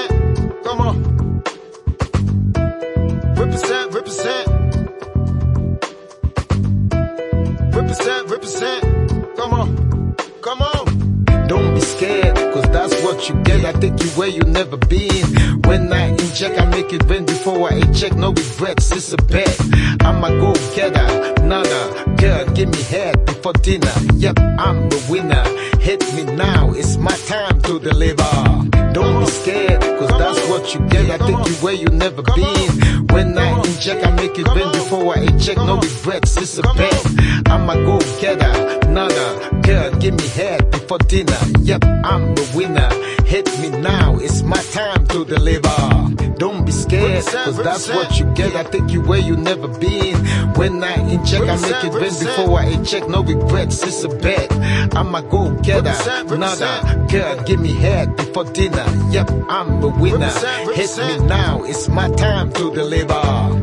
represent. Come on. Represent, represent. Represent, represent. Come on. Come on. Don't be scared, cause that's what you get. I take you where you never been. When I inject, I make it rain before I eject. No regrets, it's a bet. I'm a go-getter, nada. Girl, give me head before dinner. Yep, I'm the winner. Hit me now, it's my time to deliver. Don't be scared, cause that's what you get. I take you where you never been. When I inject, I make it rain before I eject. No regrets, it's a bet. I'm a go-getter, nada. Girl, give me head before dinner. Yep, I'm the winner. Hit me now, it's my time to deliver. Don't be scared, cause that's what you get. I take you where you never been. When I inject, I make it rain before I eject. No regrets, it's a bet. I'm a go-getter, nada. Girl, give me head before dinner. Yep, I'm the winner. Hit me now, it's my time to deliver.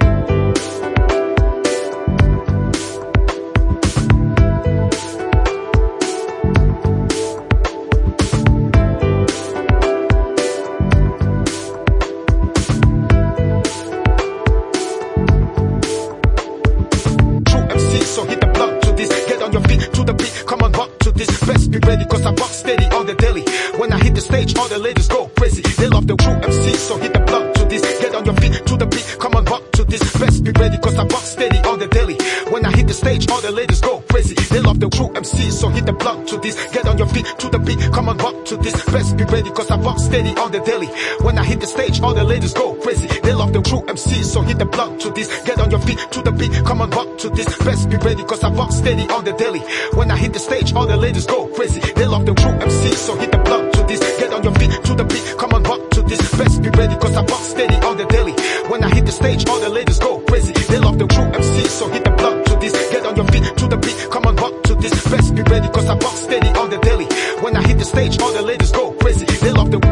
So hit the block to this, get on your feet to the beat, come on rock to this, best be ready cause I rock steady on the daily. When I hit the stage all the ladies go crazy, they love the true MC. So hit the block to this, get on your feet to the beat, come on rock to this, best be ready cause I rock steady on the daily. When I hit the stage all the ladies go crazy, they love the true MC. So hit the block to this, get on your feet to the beat, come on rock to this, best be ready cause I rock steady on the daily. When I hit the stage all the ladies go crazy, they love the true MC. So hit the block to this, get on your feet to the beat, come on rock to this, best be ready cause I rock steady on the daily. When I hit the stage all the ladies go crazy, they love the true MC. So hit the block to this, get on your feet to the beat, come on rock to this, best be ready cause I rock steady on the daily. When I hit the stage all the ladies go crazy, they love the true MC. So hit the block to this, get on your feet to the beat, come on rock to this, best be ready cause I rock steady on the daily. When I hit the stage all the ladies go crazy, they love the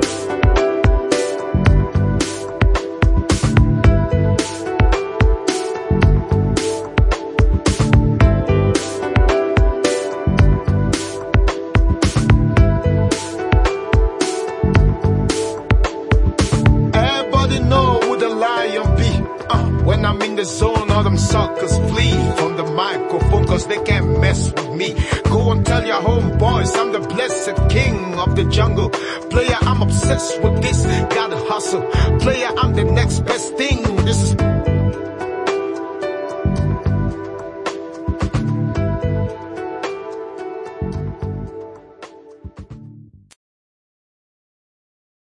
when I'm in the zone, all them suckers flee from the microphone cause they can't mess with me. Go and tell your homeboys I'm the blessed king of the jungle. Player, I'm obsessed with this, gotta hustle. Player, I'm the next best thing